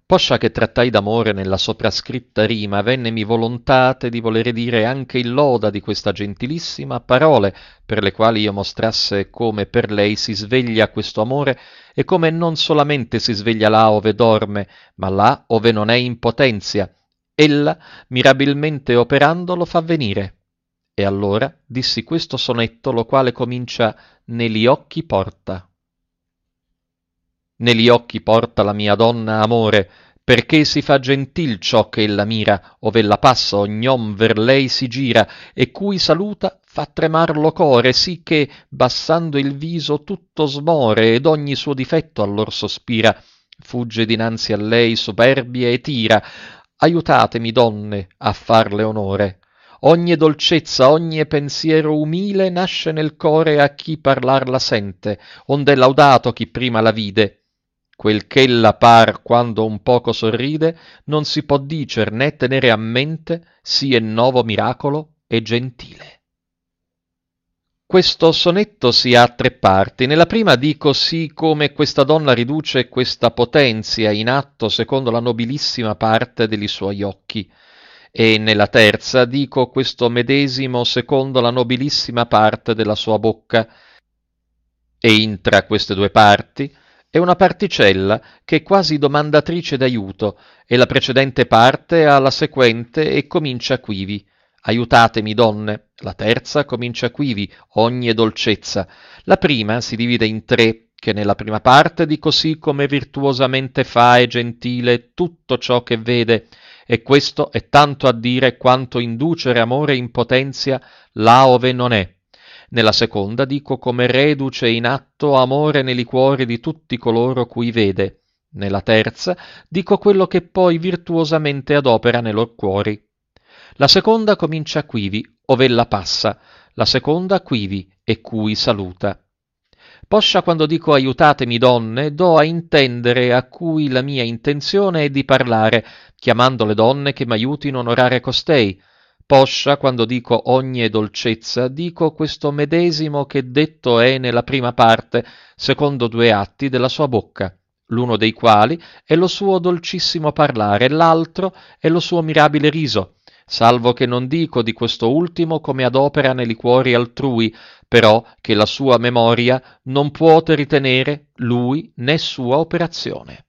Poscia che trattai d'amore nella soprascritta rima, vennemi volontate di volere dire anche in loda di questa gentilissima parole, per le quali io mostrasse come per lei si sveglia questo amore e come non solamente si sveglia là ove dorme, ma là ove non è in potenzia. Ella, mirabilmente operando, lo fa venire. E allora dissi questo sonetto, lo quale comincia «Negli occhi porta». Negli occhi porta la mia donna amore, perché si fa gentil ciò che ella mira, ov'ella passa ognom ver lei si gira, e cui saluta fa tremar lo core, sì che, bassando il viso, tutto smore, ed ogni suo difetto allor sospira. Fugge dinanzi a lei superbia e tira. Aiutatemi, donne, a farle onore. Ogni dolcezza, ogni pensiero umile nasce nel core a chi parlar la sente, ond'è laudato chi prima la vide. Quel ch'ella par quando un poco sorride, non si può dicer né tenere a mente, sì è novo miracolo e gentile. Questo sonetto si ha tre parti. Nella prima dico sì come questa donna riduce questa potenzia in atto secondo la nobilissima parte degli suoi occhi, e nella terza dico questo medesimo secondo la nobilissima parte della sua bocca, e intra queste due parti è una particella che è quasi domandatrice d'aiuto, e la precedente parte ha la sequente e comincia quivi. Aiutatemi, donne. La terza comincia quivi, ogni è dolcezza. La prima si divide in tre, che nella prima parte dico sì come virtuosamente fa e gentile tutto ciò che vede, e questo è tanto a dire quanto inducere amore in potenzia là ove non è. Nella seconda dico come reduce in atto amore nei cuori di tutti coloro cui vede. Nella terza dico quello che poi virtuosamente adopera nei lor cuori. La seconda comincia quivi, ov'ella passa, la seconda quivi e cui saluta. Poscia quando dico aiutatemi donne, do a intendere a cui la mia intenzione è di parlare, chiamando le donne che m'aiutino onorare costei. Poscia quando dico ogni è dolcezza, dico questo medesimo che detto è nella prima parte, secondo due atti della sua bocca, l'uno dei quali è lo suo dolcissimo parlare, l'altro è lo suo mirabile riso, salvo che non dico di questo ultimo come adopera nei cuori altrui, però che la sua memoria non puote ritenere lui né sua operazione.